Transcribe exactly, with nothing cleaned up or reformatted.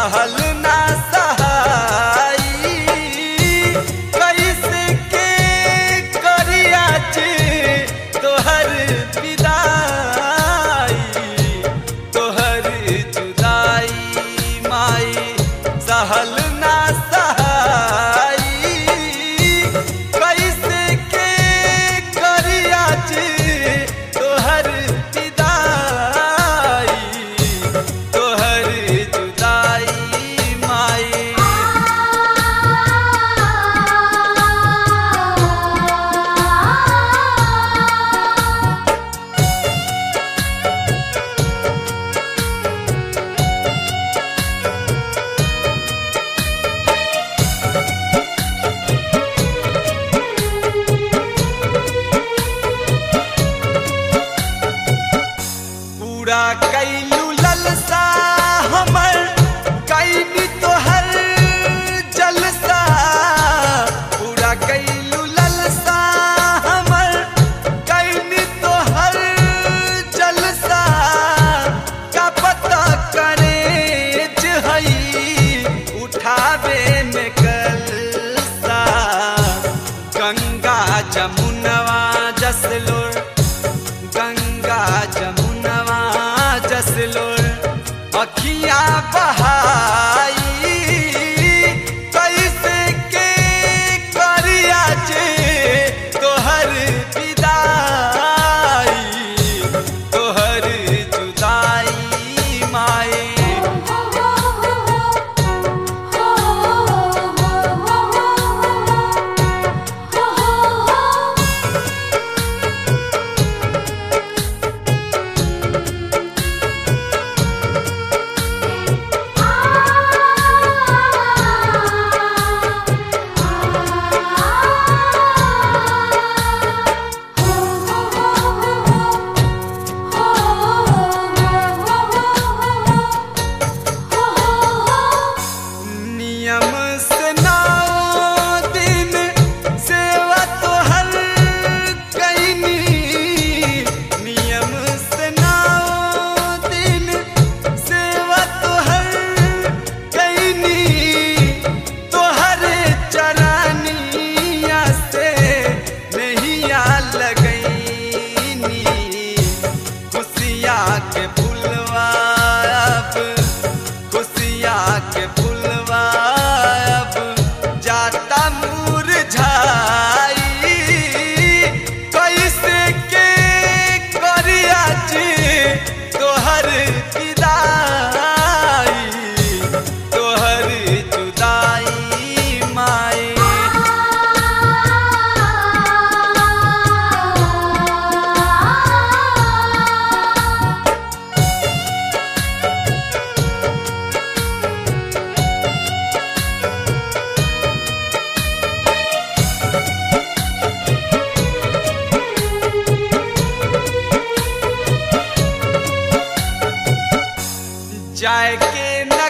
सहल ना सहाई कैसे के करिया चे तोहर विदाई तोहर जुदाई माई सहल ना सहाई कैसे के करिया चे तोहर विदाई तोहर जुदाई माई पूरा कैलू ललसा हमर कैनी तोहर जलसा पूरा कैलू ललसा हमर कैनी तोहर जलसा का पता करे जहई उठावे में कलसा गंगा जमुनवा जसलोर गंगा जमुनवा जसलोर अखियां बहाई कैसे के करिया चे तोहर विदाई तोहर जुदाई माई नियम से नौ दिन सेवा तोहर कैनी नियम से नौ दिन सेवा तोहर कैनी तोहर चरनिया से नहिया लगैनी खुशिया के फुलवा अब खुशिया के फुलवा अब जाता मुरझाई कैसे के करिया चे तोहर विदाई तोहर जुदाई माई जाए के न